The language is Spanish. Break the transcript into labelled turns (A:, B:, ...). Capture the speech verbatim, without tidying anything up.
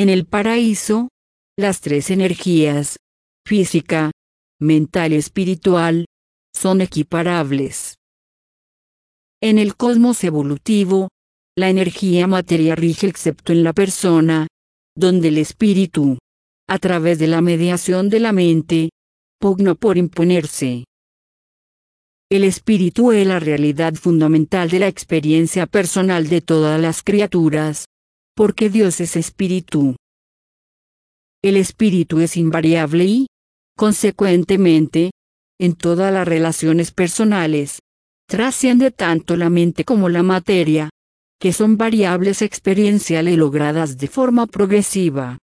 A: En el paraíso, las tres energías, física, mental y espiritual, son equiparables. En el cosmos evolutivo, la energía materia rige excepto en la persona, donde el espíritu, a través de la mediación de la mente, pugna por imponerse. El espíritu es la realidad fundamental de la experiencia personal de todas las criaturas, porque Dios es espíritu. El espíritu es invariable y, consecuentemente, en todas las relaciones personales, trasciende tanto la mente como la materia, que son variables experienciales logradas de forma progresiva.